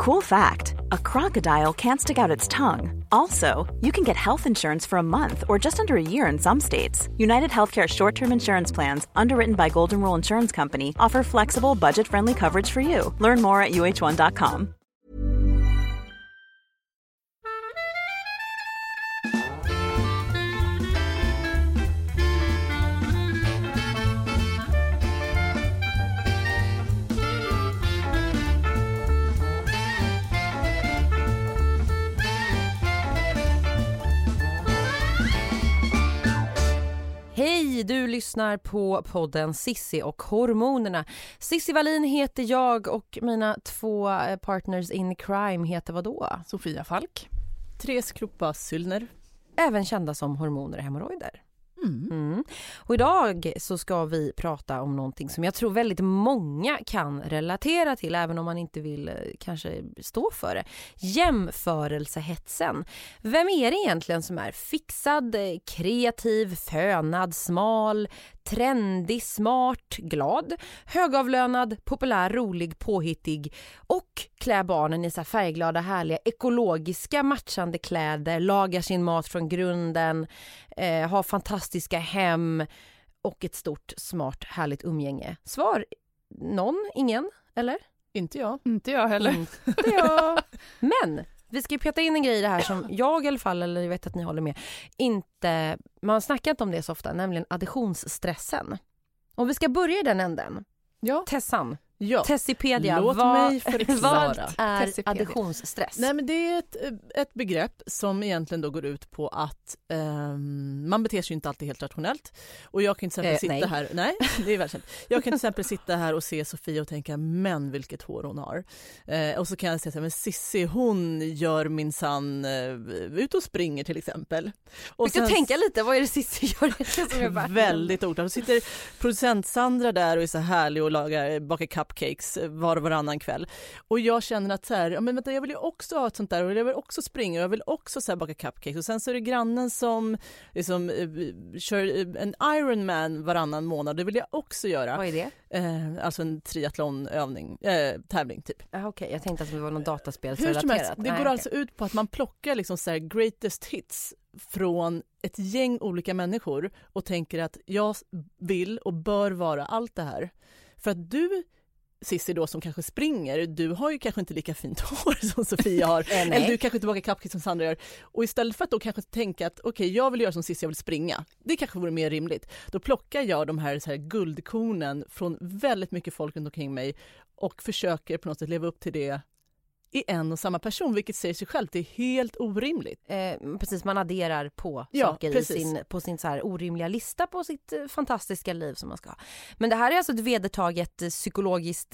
Cool fact, a crocodile can't stick out its tongue. Also, you can get health insurance for a month or just under a year in some states. United Healthcare short-term insurance plans, underwritten by Golden Rule Insurance Company, offer flexible, budget-friendly coverage for you. Learn more at uh1.com. Hej, du lyssnar på podden Sissi och hormonerna. Sissi Wallin heter jag och mina 2 partners in crime heter vadå? Sofia Falk. Therese Kroppa Syllner. Även kända som hormoner och hemorrojder. Och idag så ska vi prata om någonting som jag tror väldigt många kan relatera till, även om man inte vill kanske stå för det. Jämförelsehetsen. Vem är det egentligen som är fixad, kreativ, fönad, smal, trendig, smart, glad, högavlönad, populär, rolig, påhittig och klär barnen i så här färgglada, härliga, ekologiska, matchande kläder, lagar sin mat från grunden, har fantastiska hem och ett stort, smart, härligt umgänge? Svar, någon, ingen, eller? Inte jag. Inte jag heller. Inte jag. Men vi ska ju peta in en grej i det här som jag i alla fall, eller jag vet att ni håller med, inte, man snackar inte om det så ofta, nämligen additionsstressen. Och vi ska börja i den änden. Ja. Tessan. Ja. Tessipedia. Låt mig förklara. Vad är additionsstress? Nej, men det är ett begrepp som egentligen då går ut på att man beter sig inte alltid helt rationellt. Och jag kan till exempel sitta här. Nej, det är välkänt. Jag kan till exempel sitta här och se Sofia och tänka, men vilket hår hon har. Och så kan jag säga, men Sissi, hon gör minsann ut och springer till exempel. Och jag tänka lite, vad är det Sissi gör? Som jag väldigt oklart. Så sitter producent Sandra där och är så härlig och bakar cupcakes var och varannan kväll. Och jag känner att så här, men vänta, jag vill ju också ha ett sånt där, och jag vill också springa, och jag vill också så här baka cupcakes. Och sen så är det grannen som liksom, kör en Ironman varannan månad. Det vill jag också göra. Vad är det? Alltså en triathlonövning, tävling typ. Okej, jag tänkte att det var någon dataspel. Hur som helst, det går alltså ut på att man plockar liksom så här greatest hits från ett gäng olika människor och tänker att jag vill och bör vara allt det här. För att du, Sissi då, som kanske springer, du har ju kanske inte lika fint hår som Sofia har. Eller du kanske inte bakar cupcakes som Sandra gör. Och istället för att då kanske tänka att okej, jag vill göra som Sissi, jag vill springa. Det kanske vore mer rimligt. Då plockar jag de här, så här guldkornen från väldigt mycket folk runt omkring mig och försöker på något sätt leva upp till det i en och samma person, vilket säger sig själv, det är helt orimligt. Precis, man adderar på saker på sin så här orimliga lista på sitt fantastiska liv som man ska ha. Men det här är alltså ett vedertaget psykologiskt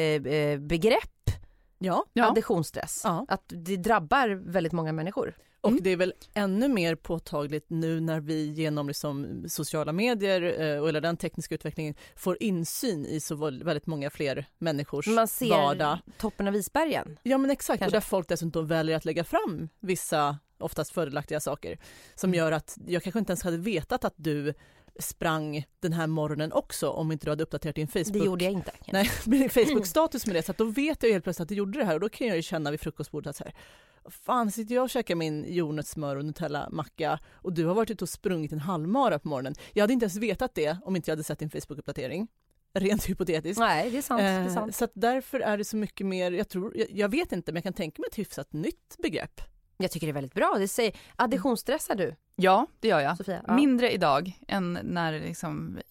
begrepp. Ja. Additionsstress. Ja. Att det drabbar väldigt många människor. Och det är väl ännu mer påtagligt nu när vi genom liksom sociala medier eller den tekniska utvecklingen får insyn i så väldigt många fler människors vardag. Man ser toppen av isbergen. Ja, men exakt. Kanske. Och där folk dessutom väljer att lägga fram vissa oftast fördelaktiga saker som gör att jag kanske inte ens hade vetat att du sprang den här morgonen också om inte du hade uppdaterat din Facebook. Det gjorde jag inte. Nej, min Facebook-status med det, så att då vet jag helt plötsligt att du gjorde det här, och då kan jag ju känna vid frukostbordet att så här, fan, sitter jag och käkar min jordnötssmör och Nutella-macka och du har varit ute och sprungit en halvmara på morgonen. Jag hade inte ens vetat det om inte jag hade sett din Facebook-uppdatering. Rent hypotetiskt. Nej, det är sant. Det är sant. Så att därför är det så mycket mer, jag vet inte, men jag kan tänka mig ett hyfsat nytt begrepp. Jag tycker det är väldigt bra. Det säger, additionsstressar du? Ja, det gör jag. Sofia, mindre idag än när liksom,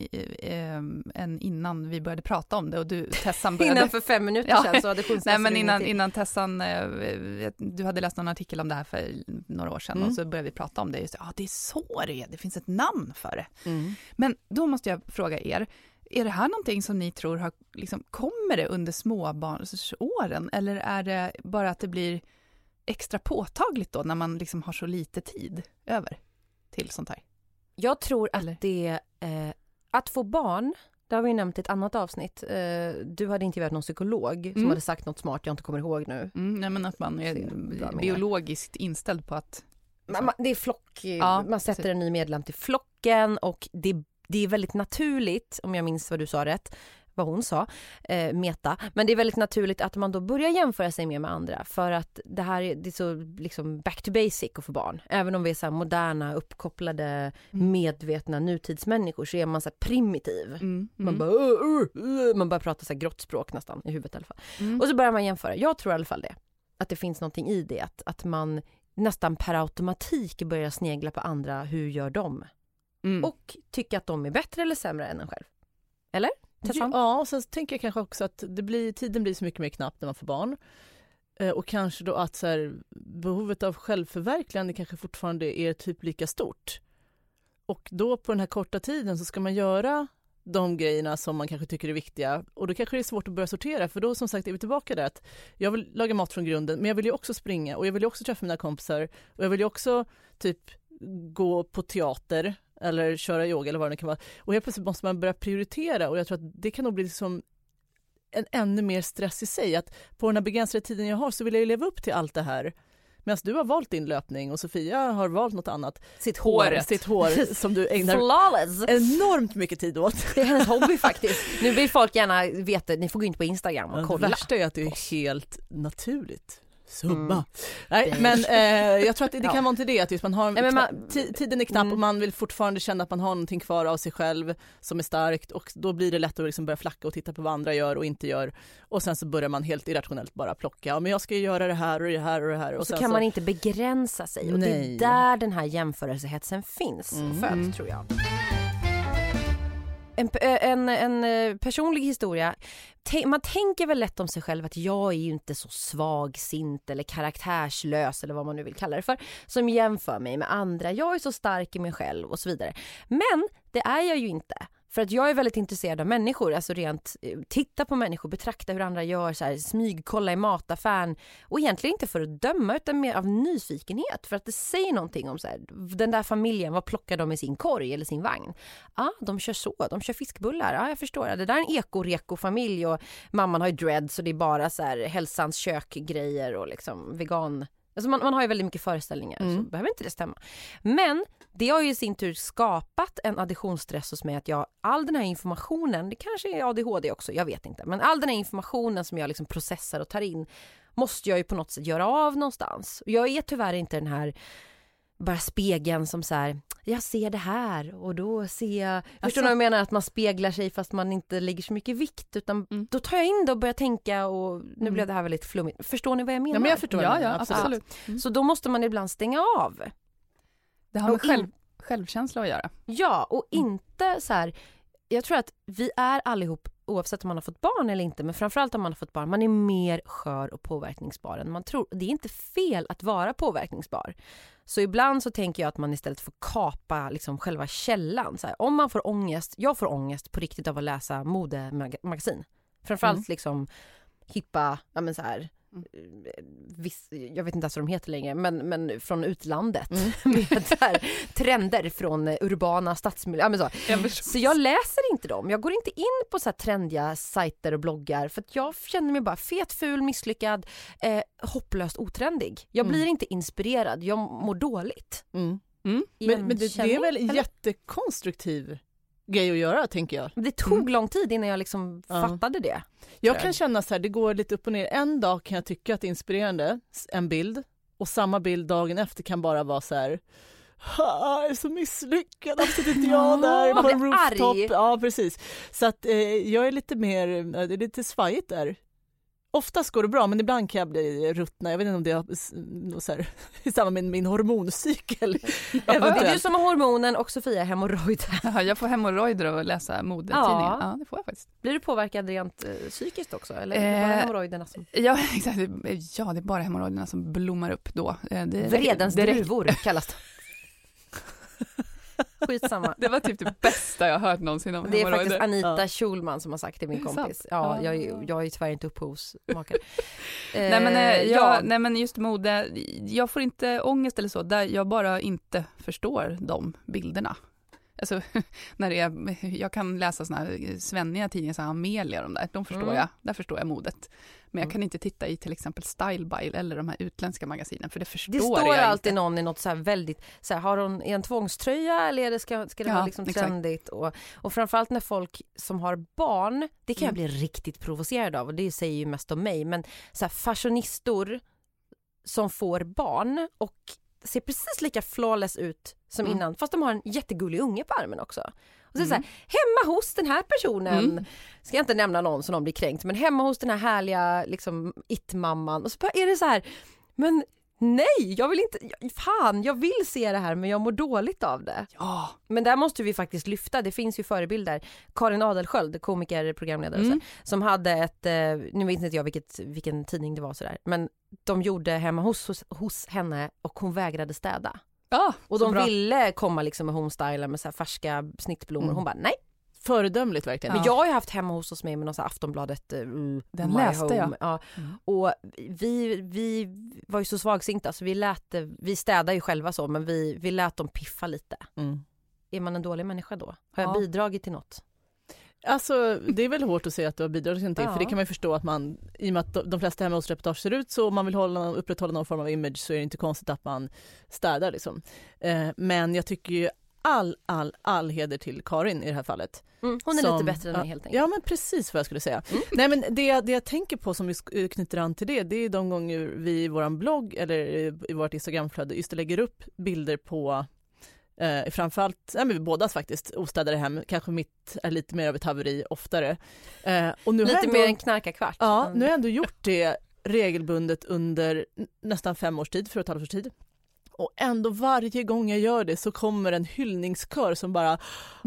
än innan vi började prata om det och du, Tessan, började... Innan för 5 minuter sedan så additionsstressar. Nej, men innan Tessan, du hade läst någon artikel om det här för några år sedan och så började vi prata om det. Just, det är så det finns ett namn för det. Men då måste jag fråga er, är det här någonting som ni tror har, liksom, kommer det under småbarnsåren, eller är det bara att det blir extra påtagligt då när man liksom har så lite tid över till sånt här? Jag tror att det att få barn, det har vi nämnt i ett annat avsnitt. Du hade intervjuat någon psykolog som hade sagt något smart jag inte kommer ihåg nu. Nej, men att man är biologiskt inställd på att... Det är flock, man sätter en ny medlem till flocken och det är väldigt naturligt, om jag minns vad du sa rätt, vad hon sa, meta. Men det är väldigt naturligt att man då börjar jämföra sig mer med andra, för att det är så liksom back to basic för barn. Även om vi är så här moderna, uppkopplade, medvetna nutidsmänniskor, så är man så här primitiv. Man bara pratar så här grottspråk nästan i huvudet i alla fall. Och så börjar man jämföra. Jag tror i alla fall det. Att det finns någonting i det, att man nästan per automatik börjar snegla på andra, hur gör de? Och tycka att de är bättre eller sämre än en själv. Eller? Ja, och sen tänker jag kanske också att tiden blir så mycket mer knapp när man får barn. Och kanske då att så här, behovet av självförverkligande kanske fortfarande är typ lika stort. Och då på den här korta tiden så ska man göra de grejerna som man kanske tycker är viktiga. Och då kanske det är svårt att börja sortera, för då som sagt är vi tillbaka där att jag vill laga mat från grunden, men jag vill ju också springa och jag vill ju också träffa mina kompisar och jag vill ju också typ gå på teater eller köra yoga eller vad det kan vara. Och helt plötsligt måste man börja prioritera, och jag tror att det kan nog bli liksom en ännu mer stress i sig, att på den här begränsade tiden jag har så vill jag leva upp till allt det här. Medan du har valt din löpning och Sofia har valt något annat. Sitt hår som du ägnar enormt mycket tid åt. Det är hennes hobby faktiskt. Nu vill folk gärna veta, ni får gå in på Instagram och kolla. Det värsta är att det är helt naturligt. Nej, men jag tror att det kan vara inte det, att just man har tiden är knapp och man vill fortfarande känna att man har någonting kvar av sig själv som är starkt, och då blir det lätt att liksom börja flacka och titta på vad andra gör och inte gör, och sen så börjar man helt irrationellt bara plocka, men jag ska göra det här och det här och det här, och så kan man inte begränsa sig. Och det är där den här jämförelsehetsen finns och föds, tror jag. En personlig historia. Man tänker väl lätt om sig själv att jag är ju inte så svagsint eller karaktärslös eller vad man nu vill kalla det för, som jämför mig med andra. Jag är så stark i mig själv och så vidare. Men det är jag ju inte. För att jag är väldigt intresserad av människor, alltså rent titta på människor, betrakta hur andra gör, så här, smygkolla i mataffären, och egentligen inte för att döma utan mer av nyfikenhet, för att det säger någonting om så här, den där familjen, vad plockar de i sin korg eller sin vagn? De kör fiskbullar, jag förstår, det där är en eko-reko-familj och mamman har ju dreads och det är bara så här hälsans kök-grejer och liksom vegan. Alltså man har ju väldigt mycket föreställningar, så behöver inte det stämma. Men det har ju i sin tur skapat en additionsstress hos mig, att all den här informationen, det kanske är ADHD också, jag vet inte. Men all den här informationen som jag liksom processar och tar in måste jag ju på något sätt göra av någonstans. Och jag är tyvärr inte den här bara spegeln som så här, jag ser det här och då ser jag... Förstår du vad jag menar? Att man speglar sig fast man inte lägger så mycket vikt, utan då tar jag in det och börjar tänka, och nu blev det här väldigt flummigt. Förstår ni vad jag menar? Ja, men jag förstår. Ja, absolut. Så då måste man ibland stänga av. Det har med självkänsla att göra. Ja, och inte så här... Jag tror att vi är allihop, oavsett om man har fått barn eller inte, men framförallt om man har fått barn, man är mer skör och påverkningsbar än man tror. Det är inte fel att vara påverkningsbar. Så ibland så tänker jag att man istället får kapa liksom själva källan. Så här, om man får ångest, jag får ångest på riktigt av att läsa modemagasin. Framförallt liksom hippa, ja men så här... jag vet inte ens vad de heter längre, men från utlandet med där, trender från urbana stadsmiljöer, så jag läser inte dem, jag går inte in på så här trendiga sajter och bloggar, för att jag känner mig bara fet, ful, misslyckad, hopplöst otrendig. Jag blir inte inspirerad, jag mår dåligt. Men det är väl jättekonstruktiv grej att göra, tänker jag. Det tog lång tid innan jag liksom fattade det. Jag kan känna så här, det går lite upp och ner. En dag kan jag tycka att det är inspirerande, en bild, och samma bild dagen efter kan bara vara så här, jag är så misslyckad, varför inte jag där på en rooftop? Arg. Ja, precis. Så att jag är lite mer, det är lite svajigt där. Oftast går det bra, men ibland kan jag bli ruttna. Jag vet inte om det är så här, i samband med min hormoncykel. Det är du som har hormonen och Sofia hemorrojder. Ja, jag får hemorrojder och läsa modetidningen. Ja, det får jag faktiskt. Blir du påverkad rent psykiskt också? Eller är det bara hemorrojderna som... Ja, exakt. Ja, det är bara hemorrojderna som blommar upp då. Vredens druvor kallas det. Skitsamma. Det var typ det bästa jag hört någonsin om det är hemorrojder. Faktiskt Anita Schulman som har sagt till min kompis. Ja, jag är ju tyvärr inte upphovsmakare. Nej men just mode, jag får inte ångest eller så, där jag bara inte förstår de bilderna. Alltså, när det är, jag kan läsa såna här svenniga tidningar, så här Amelia och de förstår jag. Där förstår jag modet. Men jag kan inte titta i till exempel Style By eller de här utländska magasinen, för det förstår jag inte. Det står alltid någon i något så här väldigt, så här, har hon en tvångströja eller ska det vara liksom trendigt? Och framförallt när folk som har barn, det kan jag bli riktigt provocerad av, och det säger ju mest om mig, men så här fashionistor som får barn och ser precis lika flawless ut som innan, fast de har en jättegullig unge på armen också. Och så är det så här, hemma hos den här personen, ska jag inte nämna någon som de blir kränkt, men hemma hos den här härliga liksom it-mamman, och så är det så här, men nej, jag vill inte, jag vill se det här, men jag mår dåligt av det. Ja. Men där måste vi faktiskt lyfta, det finns ju förebilder. Karin Adelsköld, komiker, programledare, som hade ett, nu vet inte jag vilken tidning det var sådär, men de gjorde hemma hos henne och hon vägrade städa. Ja, och de ville komma liksom med homestyle med så här färska snittblommor. Hon bara, nej. Föredömligt verkligen. Men jag har ju haft hemma hos mig med någon så här Aftonbladet den läste jag. Ja. Och vi var ju så svagsinta, så vi städade ju själva så, men vi lät dem piffa lite. Är man en dålig människa då? Har jag bidragit till något? Alltså, det är väl hårt att säga att du har bidragit till, för det kan man ju förstå att man, i och med att de flesta hemma hos reportage ser ut så, om man vill upprätthålla någon form av image, så är det inte konstigt att man städar liksom. Men jag tycker ju all heder till Karin i det här fallet. Hon är lite bättre än mig helt enkelt. Ja, men precis vad jag skulle säga. Nej, men det jag tänker på som vi knyter an till det är de gånger vi i våran blogg eller i vårt Instagramflöde just lägger upp bilder på framförallt, men båda faktiskt, ostädade hem. Kanske mitt är lite mer av ett haveri oftare. Och nu lite mer en knarkarkvart. Ja, nu har jag ändå gjort det regelbundet under nästan 5 års tid, 4,5 års tid. Och ändå varje gång jag gör det så kommer en hyllningskör som bara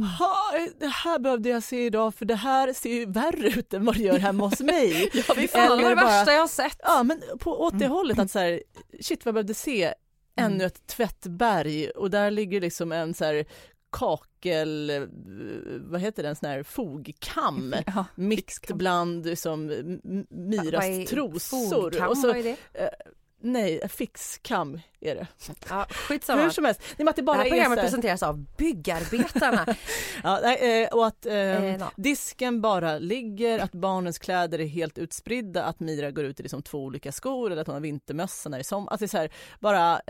det här behövde jag se idag, för det här ser ju värre ut än vad det gör hemma hos mig. Ja, det var det värsta jag har sett. Ja, men åt det hållet att så här, shit, vad jag behövde se ännu ett tvättberg, och där ligger liksom en så här kakel, vad heter den, sån här fogkam mitt bland liksom Miras trosor. Fogkam, och så, vad är det? Nej, fixkam är det. Ja, skitsamma. Hur som helst. Nej, att det här programmet presenteras av byggarbetarna. Och att disken bara ligger, att barnens kläder är helt utspridda, att Mira går ut i liksom 2 olika skor, eller att hon har vintermössa när det är som. Alltså så här, bara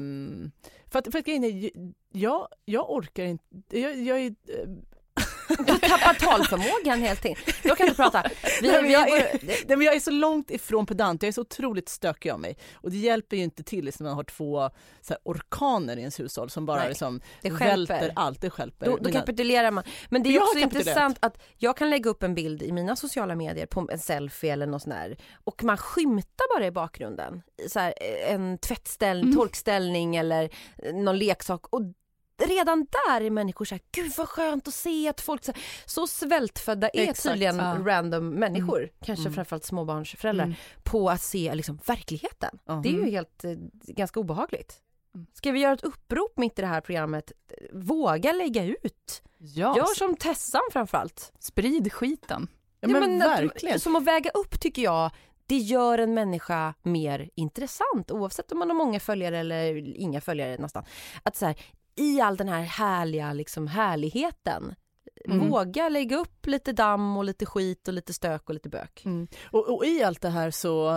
för att grejen är, jag orkar inte, jag är du tappar talförmågan helt enkelt. Jag kan inte prata. Jag är så långt ifrån pedant. Jag är så otroligt stökig av mig. Och det hjälper ju inte till när man har 2 så här, orkaner i ens hushåll som bara liksom välter allt. Det stjälper. Då kapitulerar man. Men det är också intressant att jag kan lägga upp en bild i mina sociala medier på en selfie eller något sånt där, och man skymtar bara i bakgrunden. Så här, en tvättställning, torkställning eller någon leksak, och redan där är människor så här, gud vad skönt att se att folk så svältfödda är tydligen random människor, kanske framförallt småbarnsföräldrar, på att se liksom verkligheten. Det är ju helt ganska obehagligt. Ska vi göra ett upprop mitt i det här programmet? Våga lägga ut. Ja. Gör som Tessan framförallt. Sprid skiten. Ja, men verkligen. Som att väga upp, tycker jag. Det gör en människa mer intressant, oavsett om man har många följare eller inga följare nästan. Att så här, i all den här härliga liksom härligheten, våga lägga upp lite damm och lite skit och lite stök och lite bök. Och i allt det här så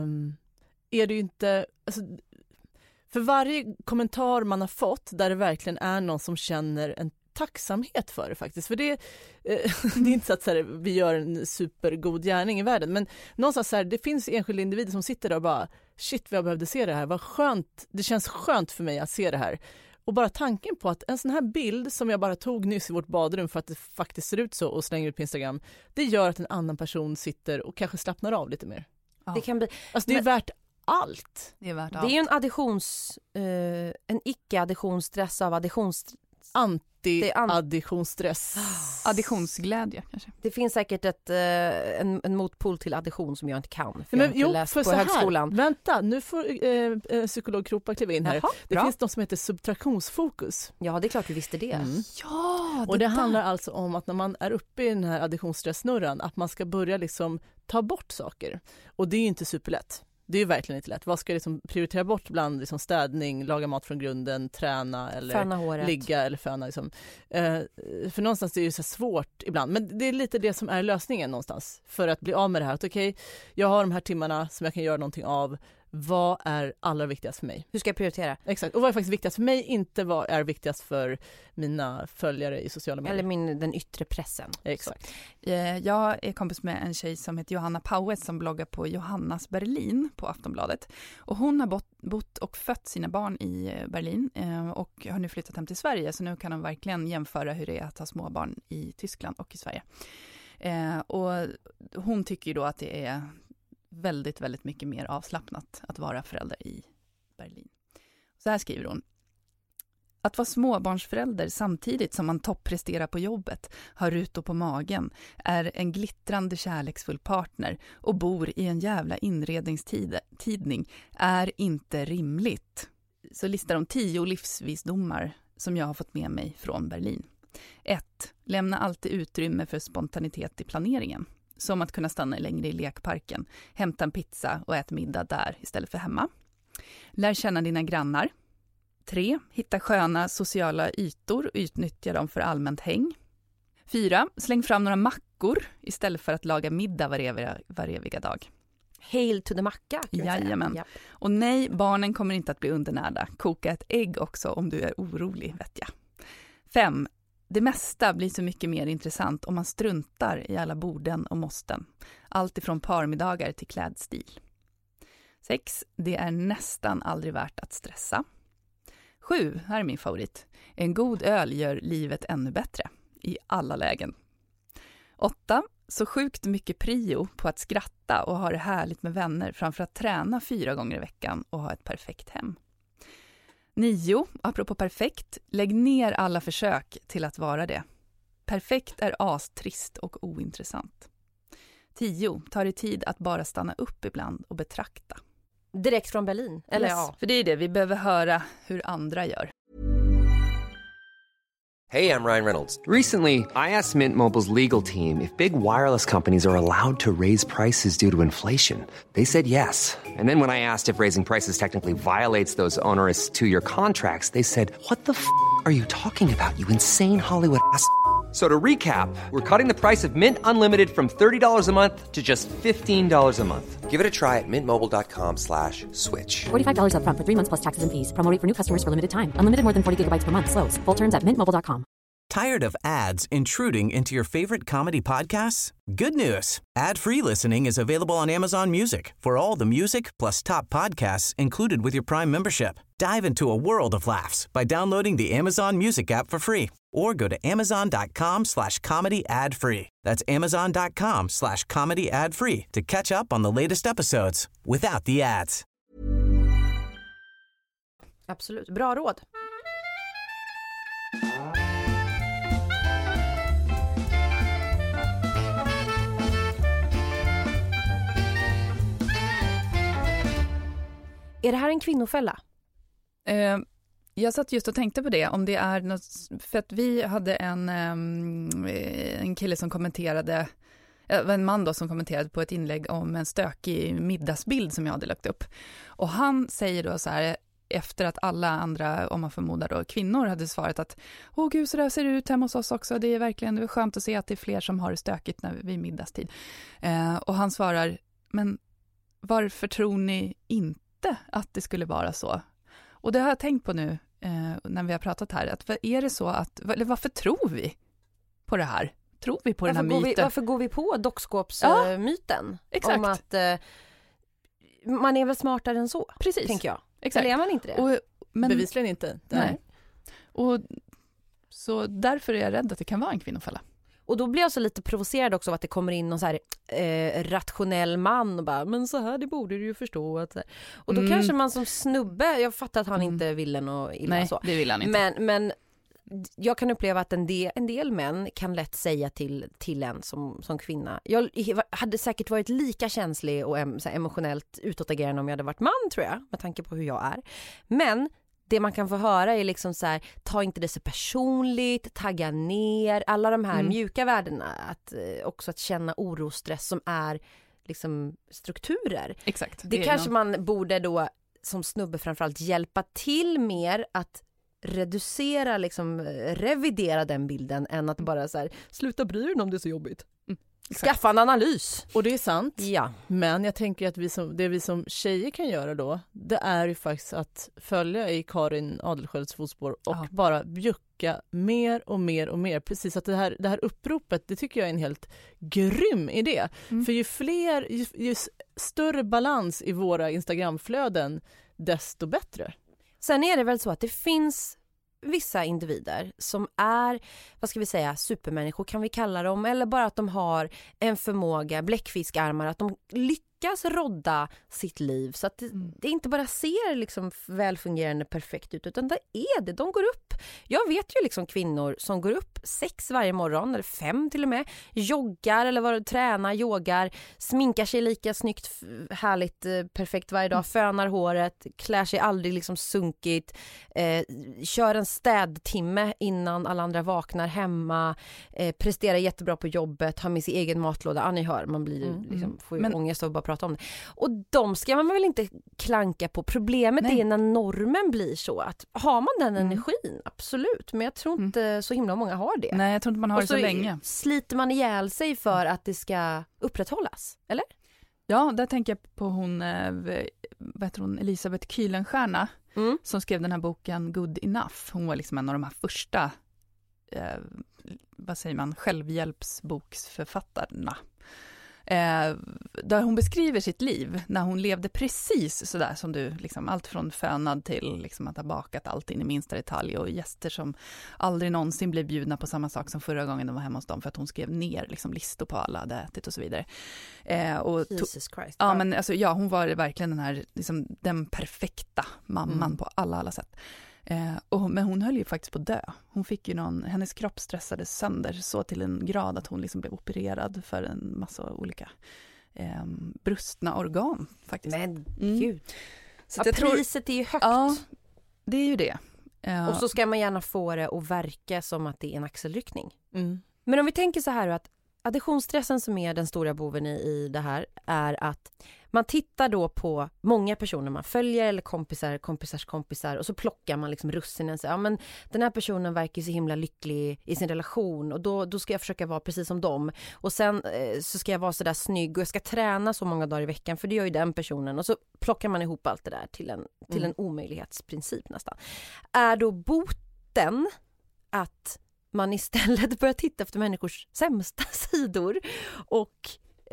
är det ju inte, alltså, för varje kommentar man har fått där det verkligen är någon som känner en tacksamhet för det faktiskt. För det är inte så att så här, vi gör en supergod gärning i världen, men någonstans så här, det finns enskilda individer som sitter där och bara, shit vad jag behövde se det här, vad skönt, det känns skönt för mig att se det här. Och bara tanken på att en sån här bild som jag bara tog nyss i vårt badrum för att det faktiskt ser ut så och slänger ut på Instagram, det gör att en annan person sitter och kanske slappnar av lite mer. Ja. Det kan bli, alltså det är värt allt. Det är ju en icke-additionsstress av anti-additionsstress. Additionsglädje kanske. Det finns säkert en motpol till addition som jag inte kan. För men, jag har inte läst på högskolan. Vänta, nu får psykolog Kropa kliva in här. Jaha, det bra. finns något som heter subtraktionsfokus. Ja, det är klart vi visste det. Ja, och det handlar alltså om att när man är uppe i den här additionsstressnurran, att man ska börja liksom ta bort saker. Och det är ju inte superlätt. Det är ju verkligen inte lätt. Vad ska jag liksom prioritera bort bland liksom städning, laga mat från grunden, träna eller ligga eller föna liksom. För någonstans är det ju så svårt ibland. Men det är lite det som är lösningen någonstans för att bli av med det här. Att okej, jag har de här timmarna som jag kan göra någonting av. Vad är allra viktigast för mig? Hur ska jag prioritera? Exakt. Och vad är faktiskt viktigast för mig? Inte vad är viktigast för mina följare i sociala medier. Eller den yttre pressen. Exakt. Jag är kompis med en tjej som heter Johanna Paues som bloggar på Johannas Berlin på Aftonbladet. Och hon har bott och fött sina barn i Berlin och har nu flyttat hem till Sverige. Så nu kan hon verkligen jämföra hur det är att ha småbarn i Tyskland och i Sverige. Och hon tycker ju då att det är väldigt, väldigt mycket mer avslappnat att vara förälder i Berlin. Så här skriver hon. Att vara småbarnsförälder samtidigt som man toppresterar på jobbet, har rutor på magen, är en glittrande kärleksfull partner och bor i en jävla inredningstidning är inte rimligt. Så listar de 10 livsvisdomar som jag har fått med mig från Berlin. 1. Lämna alltid utrymme för spontanitet i planeringen. Som att kunna stanna längre i lekparken, hämta en pizza och äta middag där istället för hemma. Lär känna dina grannar. 3. Hitta sköna sociala ytor och utnyttja dem för allmänt häng. 4. Släng fram några mackor istället för att laga middag var eviga dag. Hail to the macka. Jajamän. Ja. Och nej, barnen kommer inte att bli undernärda. Koka ett ägg också om du är orolig, vet jag. 5. Det mesta blir så mycket mer intressant om man struntar i alla borden och måsten. Allt ifrån parmiddagar till klädstil. 6. Det är nästan aldrig värt att stressa. 7. Här är min favorit. En god öl gör livet ännu bättre. I alla lägen. 8. Så sjukt mycket prio på att skratta och ha det härligt med vänner framför att träna 4 gånger i veckan och ha ett perfekt hem. 9. Apropå perfekt, lägg ner alla försök till att vara det. Perfekt är astrist och ointressant. 10. Ta dig tid att bara stanna upp ibland och betrakta. Direkt från Berlin, eller Yes, ja. för det är det, vi behöver höra hur andra gör. Hey, I'm Ryan Reynolds. Recently, I asked Mint Mobile's legal team if big wireless companies are allowed to raise prices due to inflation. They said yes. And then when I asked if raising prices technically violates those onerous 2-year contracts, they said, "What the f*** are you talking about, you insane Hollywood ass?" So to recap, we're cutting the price of Mint Unlimited from $30 a month to just $15 a month. Give it a try at mintmobile.com/switch. $45 up front for 3 months plus taxes and fees. Promo rate for new customers for limited time. Unlimited more than 40 gigabytes per month. Slows full terms at mintmobile.com. Tired of ads intruding into your favorite comedy podcasts? Good news. Ad-free listening is available on Amazon Music for all the music plus top podcasts included with your Prime membership. Dive into a world of laughs by downloading the Amazon Music app for free or go to amazon.com/comedy ad-free. That's amazon.com/comedy ad-free to catch up on the latest episodes without the ads. Absolut, bra råd. Är det här en kvinnofälla? Jag satt just och tänkte på det, om det är något, för att vi hade en kille som kommenterade, en man då som kommenterade på ett inlägg om en stökig middagsbild som jag hade lagt upp. Och han säger då så här, efter att alla andra, om man förmodar då, kvinnor hade svarat att åh gud, så där ser det ut hemma hos oss också, det är verkligen skönt att se att det är fler som har det stökigt när vid middagstid. Och han svarar, men varför tror ni inte att det skulle vara så? Och det har jag tänkt på nu när vi har pratat här, att är det så att, eller varför tror vi på det här? Tror vi på den här myten? Varför går vi på dockskåpsmyten? Exakt. Om att man är väl smartare än så, precis, tänker jag. Exakt. Eller är man inte det? Men, bevisligen inte. Nej. Och så därför är jag rädd att det kan vara en kvinnofälla. Och då blir jag så lite provocerad också av att det kommer in någon så här rationell man och bara, men så här, det borde du ju förstå. Att, och då kanske man som snubbe, jag fattar att han inte ville något illa. Nej, så. det vill han inte. Men jag kan uppleva att en del män kan lätt säga till en som kvinna. Jag hade säkert varit lika känslig och så här, emotionellt utåtagerande om jag hade varit man, tror jag, med tanke på hur jag är. Men det man kan få höra är liksom så här, ta inte det så personligt, tagga ner, alla de här mjuka värdena, att också att känna oro och stress som är liksom, strukturer. Exakt. Det kanske man borde då som snubbe framförallt hjälpa till mer att reducera, liksom revidera den bilden än att bara så här, sluta bry dig om det är så jobbigt. Skaffa en analys. Och det är sant. Ja. Men jag tänker att det vi som tjejer kan göra då, det är ju faktiskt att följa i Karin Adelsköls fotspår och bara bjucka mer och mer och mer. Precis, att det här uppropet, det tycker jag är en helt grym idé. För ju större balans i våra Instagramflöden, desto bättre. Sen är det väl så att det finns vissa individer som är, vad ska vi säga, supermänniskor kan vi kalla dem, eller bara att de har en förmåga, bläckfiskarmar, att de lyckas rodda sitt liv så att det inte bara ser liksom välfungerande perfekt ut, utan det är det, de går upp. Jag vet ju liksom kvinnor som går upp 6 varje morgon, eller 5 till och med, joggar eller tränar, yogar, sminkar sig lika snyggt, härligt, perfekt varje dag, fönar håret, klär sig aldrig liksom sunkigt, kör en städtimme innan alla andra vaknar hemma, presterar jättebra på jobbet, har med sin egen matlåda. Ni hör, man blir liksom, får ju ångest av att bara prata om det. Och de ska man väl inte klanka på. Problemet är när normen blir så att har man den energin, absolut, men jag tror inte så himla många har det. Nej, jag tror inte man har det så länge. Sliter man ihjäl sig för att det ska upprätthållas, eller? Ja, där tänker jag på hon Elisabeth Kühlenstierna som skrev den här boken Good Enough. Hon var liksom en av de här första självhjälpsboksförfattarna. Där hon beskriver sitt liv när hon levde precis sådär som du, liksom, allt från fönad till liksom, att ha bakat allt in i minsta detalj, och gäster som aldrig någonsin blev bjudna på samma sak som förra gången de var hemma hos dem, för att hon skrev ner liksom, listor på alla hade ätit och så vidare. Jesus Christ. Ja, men alltså, hon var verkligen den här liksom, den perfekta mamman på alla sätt. Men hon höll ju faktiskt på att dö. Hon fick ju hennes kropp stressades sönder så till en grad att hon liksom blev opererad för en massa olika brustna organ faktiskt. Men gud. Så priset är ju högt. Ja, det är ju det. Och så ska man gärna få det att verka som att det är en axelryckning. Men om vi tänker så här att additionsstressen som är den stora boven i det här är att man tittar då på många personer man följer eller kompisars kompisar, och så plockar man liksom russinen. Så, ja, men den här personen verkar så himla lycklig i sin relation, och då ska jag försöka vara precis som dem. Och sen så ska jag vara så där snygg och jag ska träna så många dagar i veckan, för det gör ju den personen. Och så plockar man ihop allt det där till en omöjlighetsprincip nästan. Är då boten att man istället börjar titta efter människors sämsta sidor och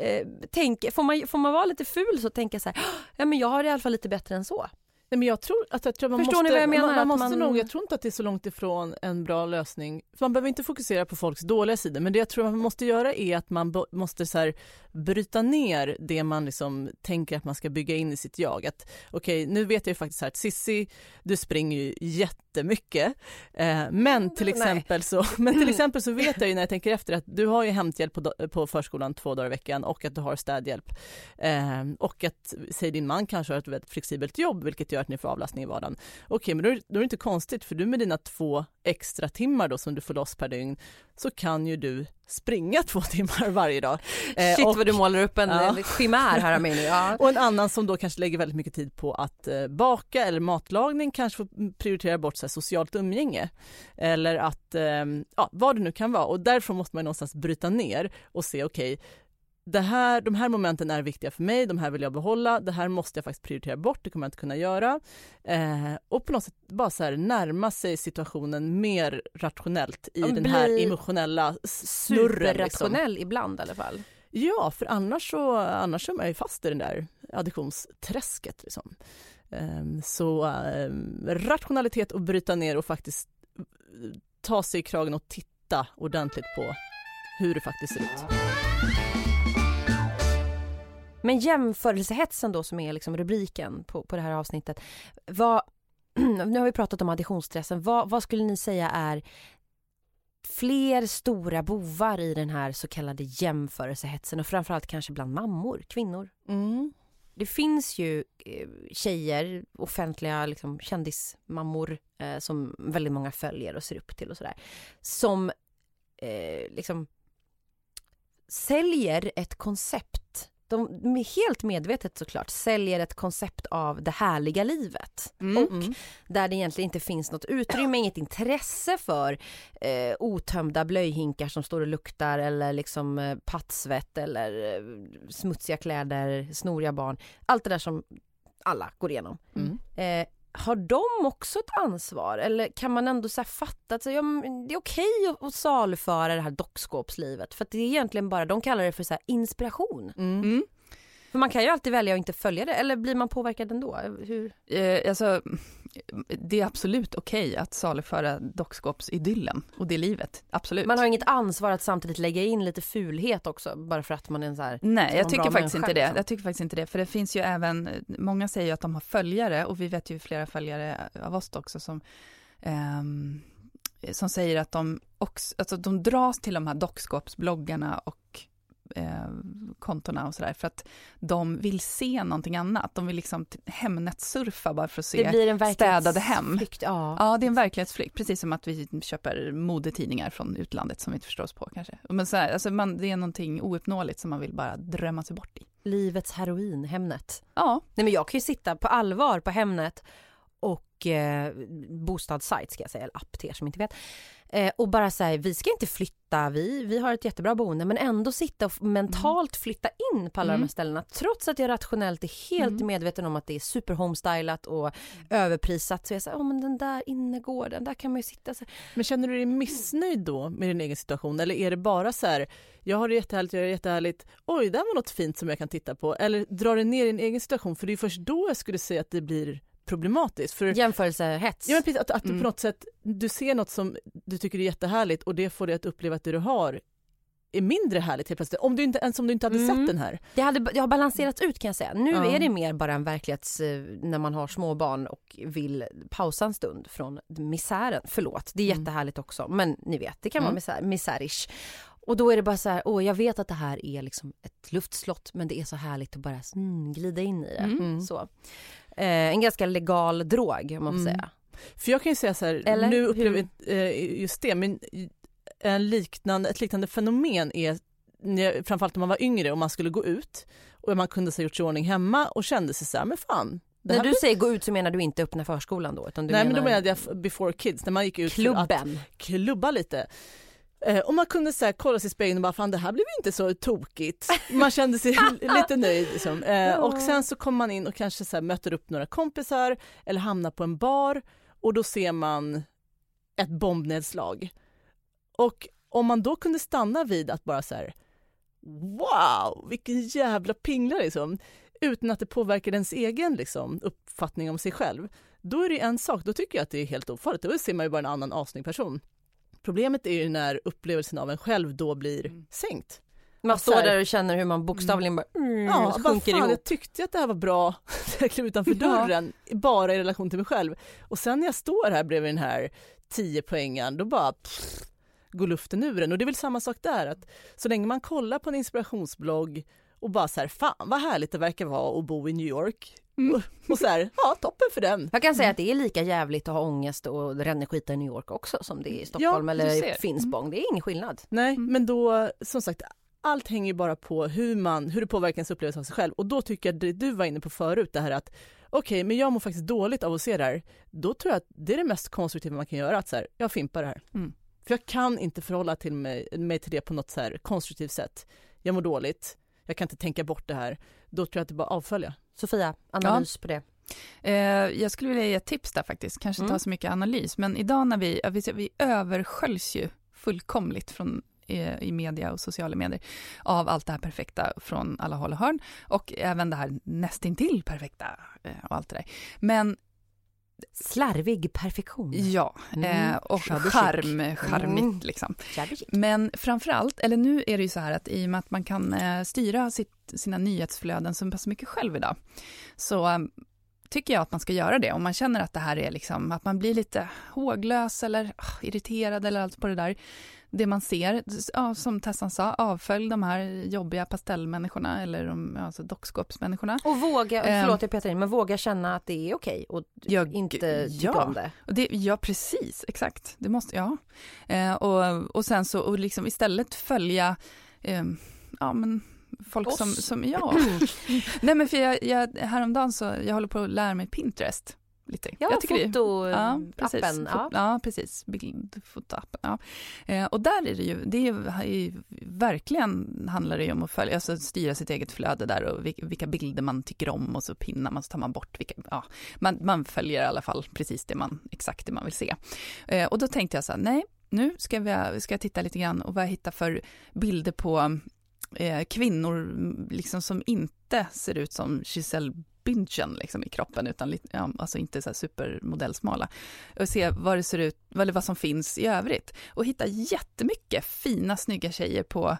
får man vara lite ful så tänka så här, ja men jag har det i alla fall lite bättre än så. Nej, men jag tror man Förstår måste, ni vad jag menar? Jag tror inte att det är så långt ifrån en bra lösning. För man behöver inte fokusera på folks dåliga sidor, men det jag tror man måste göra är att man måste så här, bryta ner det man liksom tänker att man ska bygga in i sitt jag. Att okej, nu vet jag ju faktiskt här att Sissi, du springer ju jättemycket. Men till exempel så vet jag ju när jag tänker efter att du har ju hämthjälp på förskolan 2 dagar i veckan, och att du har städhjälp. Och att, säg din man kanske har ett väldigt flexibelt jobb, vilket gör att ni får avlastning i vardagen. Okej, men då är det inte konstigt, för du med dina 2 extra timmar då som du får loss per dygn, så kan ju du springa 2 timmar varje dag. Shit, vad du målar upp en chimär här av mig nu. Ja. Och en annan som då kanske lägger väldigt mycket tid på att baka eller matlagning, kanske får prioritera bort så här, socialt umgänge. Eller att, vad det nu kan vara. Och därför måste man någonstans bryta ner och se, okej, de här momenten är viktiga för mig, de här vill jag behålla, det här måste jag faktiskt prioritera bort, det kommer jag inte kunna göra. Och på något sätt bara så här närma sig situationen mer rationellt i den här emotionella snurren. Superrationell liksom. Ibland i alla fall. Ja, för annars är man ju fast i den där additionsträsket. Liksom. Rationalitet och bryta ner och faktiskt ta sig i kragen och titta ordentligt på hur det faktiskt ser ut. Men jämförelsehetsen då, som är liksom rubriken på det här avsnittet. Nu har vi pratat om additionsstressen. Vad skulle ni säga är fler stora bovar i den här så kallade jämförelsehetsen, och framförallt kanske bland mammor, kvinnor? Det finns ju tjejer, offentliga liksom, kändismammor som väldigt många följer och ser upp till och sådär, som liksom säljer ett koncept de helt medvetet såklart säljer ett koncept av det härliga livet. Och där det egentligen inte finns något utrymme, inget intresse för otömda blöjhinkar som står och luktar eller liksom pattsvett eller smutsiga kläder, snoriga barn. Allt det där som alla går igenom. Har de också ett ansvar? Eller kan man ändå så här fatta att det är okej att saluföra det här dockskåpslivet? För att det är egentligen bara, de kallar det för så här inspiration. För man kan ju alltid välja att inte följa det. Eller blir man påverkad ändå? Hur? Alltså, det är absolut okej att saluföra dockskåpsidyllen och det livet. Absolut. Man har inget ansvar att samtidigt lägga in lite fulhet också. Bara för att man är en så här... Nej, jag tycker faktiskt inte det. Jag tycker faktiskt inte det. För det finns ju även... Många säger ju att de har följare. Och vi vet ju flera följare av oss också som säger att de dras till de här dockskåpsbloggarna och kontorna och sådär för att de vill se någonting annat. De vill liksom Hemnet-surfa bara för att se det blir en städade hem. Ja, det är en verklighetsflykt. Precis som att vi köper modetidningar från utlandet som vi inte förstår oss på kanske. Men så här, alltså det är någonting ouppnåeligt som man vill bara drömma sig bort i. Livets heroin, Hemnet. Ja. Nej, men jag kan ju sitta på allvar på Hemnet och bostadssajt ska jag säga, eller app till er som inte vet. Och bara säga, vi ska inte flytta, vi har ett jättebra boende, men ändå sitta och mentalt flytta in på alla de här ställena, trots att jag rationellt är helt medveten om att det är super homestylat och överprisat. Så jag säger, men den där innergården, där kan man ju sitta. Men känner du dig missnöjd då med din egen situation? Eller är det bara så här, jag har det jättehärligt, oj, där var något fint som jag kan titta på. Eller drar det ner din egen situation? För det är först då jag skulle säga att det blir problematiskt. För jämförelsehets. Ja, men precis, att du på något sätt, du ser något som du tycker är jättehärligt och det får dig att uppleva att det du har är mindre härligt helt plötsligt. Om du inte hade sett den här. Jag har balanserat ut, kan jag säga. Nu är det mer bara en verklighets när man har små barn och vill pausa en stund från misären. Förlåt, det är jättehärligt också. Men ni vet, det kan vara misärish. Och då är det bara så här, jag vet att det här är liksom ett luftslott, men det är så härligt att bara glida in i det. Så. En ganska legal drog, om man får säga. För jag kan ju säga så här, eller? Nu upplever just det, men ett liknande fenomen är framförallt när man var yngre och man skulle gå ut och man kunde ha gjort sig ordning hemma och kände sig så här, men fan. När du säger gå ut så menar du inte öppna förskolan då? Utan men då menade jag before kids, när man gick ut klubben. För att klubba lite. Och man kunde så här, kolla sig i spegeln och bara, fan det här blev inte så tokigt. Man kände sig lite nöjd liksom. Och sen så kommer man in och kanske så här, möter upp några kompisar eller hamnar på en bar och då ser man ett bombnedslag. Och om man då kunde stanna vid att bara så här, wow, vilken jävla pingla liksom, utan att det påverkar ens egen liksom, uppfattning om sig själv, då är det en sak, då tycker jag att det är helt ofarligt. Då ser man ju bara en annan asning person. Problemet är ju när upplevelsen av en själv då blir sänkt. Man står där och känner hur man bokstavligen bara sjunker ihop. Jag tyckte att det här var bra jag klev utanför dörren, bara i relation till mig själv. Och sen när jag står här bredvid den här 10-poängen, då bara går luften ur den. Och det är väl samma sak där, att så länge man kollar på en inspirationsblogg och bara så här, fan vad härligt det verkar vara att bo i New York. Och så här, toppen för den. Jag kan säga att det är lika jävligt att ha ångest och ränneskita i New York också som det är i Stockholm eller Finspång. Det är ingen skillnad. Nej, men då, som sagt, allt hänger bara på hur det påverkar ens upplevelse av sig själv. Och då tycker jag det du var inne på förut, det här att okej, men jag mår faktiskt dåligt av att se det här. Då tror jag att det är det mest konstruktiva man kan göra, att så här, jag fimpar det här. För jag kan inte förhålla till mig till det på något så här konstruktivt sätt. Jag mår dåligt. Jag kan inte tänka bort det här. Då tror jag att det bara avfölja. Sofia, analys på det. Jag skulle vilja ge ett tips där faktiskt. Kanske inte ha så mycket analys. Men idag när vi översköljs ju fullkomligt i media och sociala medier av allt det här perfekta från alla håll och hörn. Och även det här nästintill perfekta och allt det där. Men slarvig perfektion. Ja, och charmigt liksom. Men framförallt, eller nu är det ju så här att i och med att man kan styra sina nyhetsflöden så pass mycket själv idag, så tycker jag att man ska göra det. Om man känner att det här är liksom, att man blir lite håglös eller irriterad eller allt på det där. Det man ser, som Tessan sa, avfölj de här jobbiga pastellmänniskorna eller alltså dockskåpsmänniskorna. Och våga, förlåt jag petar in, men våga känna att det är okej och inte tycka om det. Ja, precis, exakt. Det måste, och sen så och liksom istället följa folk som Nej, men för jag häromdagen så jag håller på att lära mig Pinterest lite. Ja, jag tycker fotoappen. Ja, precis. Bildfotoappen. Ja. Och där är det är verkligen handlar det ju om att följa, alltså styra sitt eget flöde där och vilka bilder man tycker om och så pinnar man, så tar man bort man följer i alla fall precis exakt det man vill se. Och då tänkte jag så här, nej, nu ska jag titta lite grann och vad jag hittar för bilder på kvinnor liksom som inte ser ut som Giselle Bündchen liksom i kroppen, utan alltså inte så här supermodellsmala, och se vad det ser ut, vad som finns i övrigt, och hitta jättemycket fina snygga tjejer på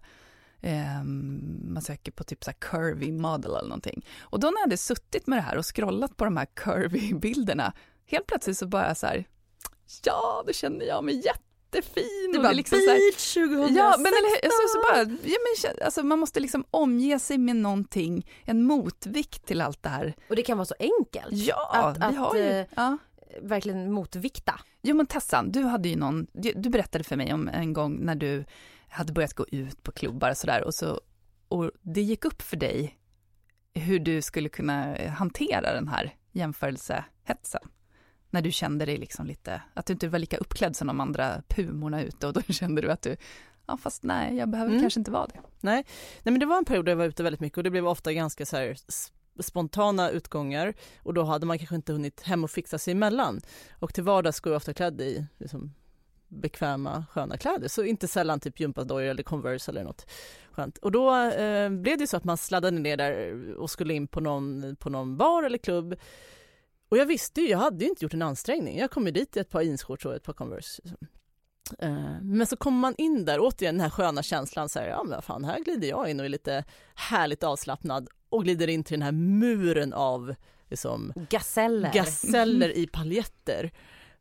man söker på typ så här curvy model eller någonting. Och då när jag hade suttit med det här och scrollat på de här curvy bilderna, helt plötsligt så bara så här, ja, då känner jag mig jättefin. Det var liksom beach 2016. Ja, men alltså, man måste liksom omge sig med någonting, en motvikt till allt det här. Och det kan vara så enkelt. Ja, att verkligen motvikta. Jo, men Tessan, du hade ju du berättade för mig om en gång när du hade börjat gå ut på klubbar och sådär, och det gick upp för dig hur du skulle kunna hantera den här jämförelsehetsen. När du kände dig liksom lite, att du inte var lika uppklädd som de andra pumorna ute, och då kände du att du, fast nej, jag behöver kanske inte vara det. Nej, men det var en period där jag var ute väldigt mycket, och det blev ofta ganska så här spontana utgångar, och då hade man kanske inte hunnit hem och fixa sig emellan. Och till vardags går jag ofta klädd i liksom bekväma, sköna kläder, så inte sällan typ gympadojor eller Converse eller något skönt. Och då blev det så att man sladdade ner där och skulle in på någon bar eller klubb. Och jag visste ju, jag hade ju inte gjort en ansträngning. Jag kom ju dit i ett par jeansshorts och ett par Converse. Men så kommer man in där, återigen den här sköna känslan, så här, ja men fan, här glider jag in och är lite härligt avslappnad och glider in till den här muren av liksom, gaseller i paljetter.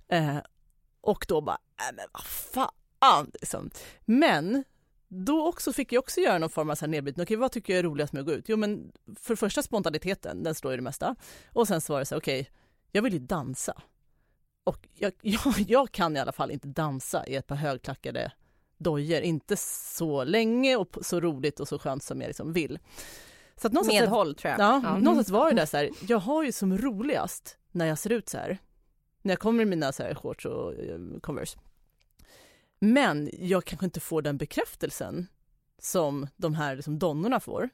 Och då bara, men vad fan liksom. Men då också fick jag också göra någon form av så här nedbrytning. Okej, vad tycker jag är roligast med att gå ut? Jo, men för första spontaniteten, den står i det mesta. Och sen så var det så här, okej, jag vill ju dansa. Och jag kan i alla fall inte dansa i ett par högklackade dojor. Inte så länge och så roligt och så skönt som jag liksom vill. Så att medhåll, tror jag. Ja, någonstans var det där så här, jag har ju som roligast när jag ser ut så här. När jag kommer i mina så här shorts och Converse. Men jag kanske inte får den bekräftelsen som de här liksom donnorna får.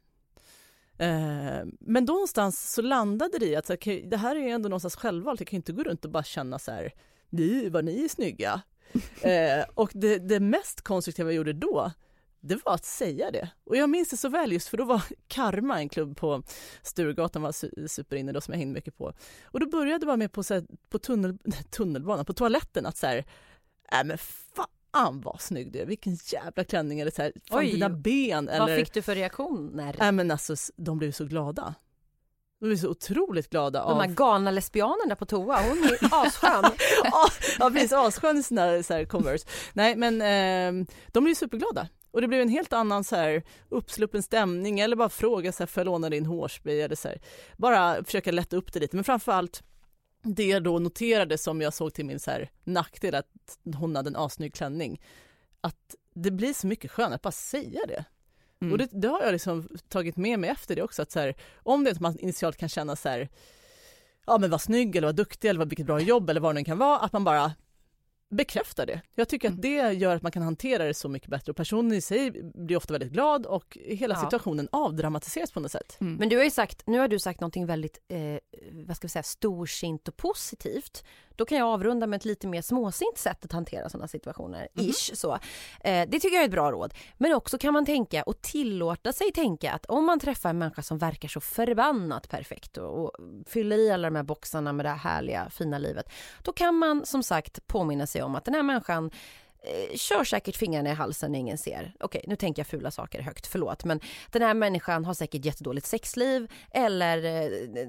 Men då någonstans så landade det i att okay, det här är ändå någonstans självvalt. Jag kan inte gå runt och bara känna så här, vad ni är snygga. Och det mest konstruktiva jag gjorde då, det var att säga det. Och jag minns det så väl, just för då var Karma, en klubb på Sturegatan, var superinne då, som jag hängde mycket på. Och då började jag bara med på tunnelbanan, på toaletten, att så här, men fan vad snygg du är, vilken jävla klänning, eller så här, fan dina ben. Eller, vad fick du för reaktioner? Men alltså, de blev så glada. De blev så otroligt glada av... De här galna lesbianerna där på toa, hon är asskön. Ja, precis, asskön i såna här Converse. Nej, men de blev superglada. Och det blev en helt annan så här uppsluppen stämning, eller bara fråga så här, får jag låna din hårspray, eller så här, bara försöka lätta upp det lite. Men framförallt det jag då noterade, som jag såg till min så här nackdel, att hon hade en asnygg klänning, att det blir så mycket skönare att bara säga det. Och det har jag liksom tagit med mig efter det också, att så här, om det är att man initialt kan känna så här, ja men vad snygg eller vad duktig eller vilket bra jobb eller vad det kan vara, att man bara bekräftar det. Jag tycker att det gör att man kan hantera det så mycket bättre, och personen i sig blir ofta väldigt glad och hela situationen avdramatiseras på något sätt. Men du har ju sagt, nu har du sagt någonting väldigt vad ska vi säga, storsint och positivt. Då kan jag avrunda med ett lite mer småsint sätt att hantera sådana situationer. Så. Det tycker jag är ett bra råd. Men också kan man tänka och tillåta sig tänka att om man träffar en människa som verkar så förbannat perfekt och fyller i alla de här boxarna med det här härliga, fina livet, då kan man som sagt påminna sig om att den här människan kör säkert fingrarna i halsen när ingen ser. Okej, nu tänker jag fula saker högt, förlåt. Men den här människan har säkert jättedåligt sexliv eller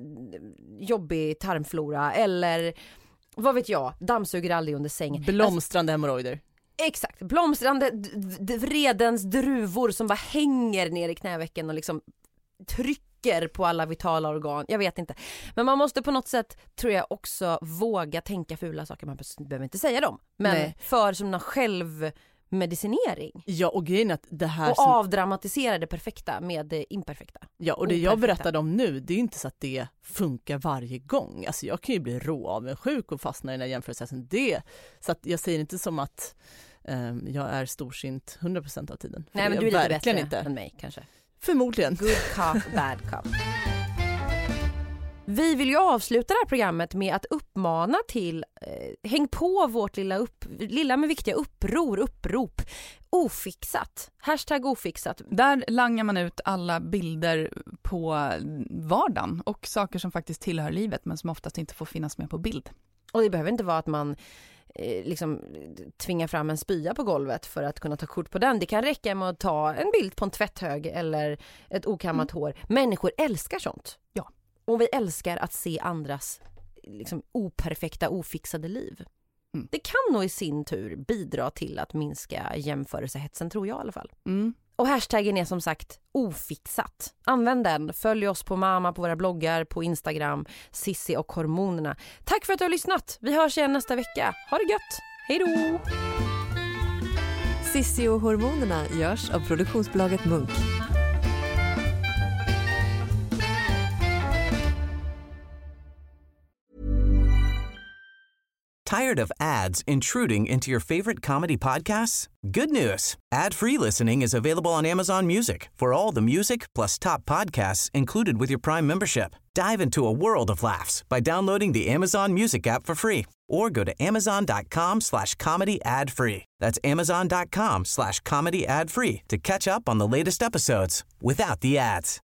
jobbig tarmflora eller vad vet jag, dammsuger aldrig under sängen. Blomstrande hemorrojder. Exakt, blomstrande vredens druvor som bara hänger ner i knävecken och liksom trycker på alla vitala organ. Jag vet inte. Men man måste på något sätt, tror jag, också våga tänka fula saker. Man behöver inte säga dem. Men för som man själv medicinering. Ja, och grejen är att det här... Och avdramatisera det perfekta med det imperfekta. Ja, och det jag berättade om nu, det är ju inte så att det funkar varje gång. Alltså jag kan ju bli råavundsjuk och fastna i den här jämförelsen. Så att jag säger inte som att jag är storsint 100% av tiden. Nej, men du är lite bättre än mig kanske. Förmodligen. Good cop, bad cop. Vi vill ju avsluta det här programmet med att uppmana till häng på vårt lilla men viktiga upprop. Ofixat. #ofixat. Där langar man ut alla bilder på vardagen och saker som faktiskt tillhör livet men som oftast inte får finnas med på bild. Och det behöver inte vara att man liksom tvinga fram en spya på golvet för att kunna ta kort på den. Det kan räcka med att ta en bild på en tvätthög eller ett okammat hår. Människor älskar sånt. Ja. Och vi älskar att se andras liksom operfekta, ofixade liv. Det kan nog i sin tur bidra till att minska jämförelsehetsen, tror jag i alla fall. Och hashtaggen är som sagt ofixat. Använd den. Följ oss på Mamma, på våra bloggar, på Instagram, Sissi och hormonerna. Tack för att du har lyssnat. Vi hörs igen nästa vecka. Ha det gött. Hej då! Sissi och hormonerna görs av produktionsbolaget Munk. Tired of ads intruding into your favorite comedy podcasts? Good news. Ad-free listening is available on Amazon Music for all the music plus top podcasts included with your Prime membership. Dive into a world of laughs by downloading the Amazon Music app for free or go to amazon.com/comedy ad-free. That's amazon.com/comedy ad-free to catch up on the latest episodes without the ads.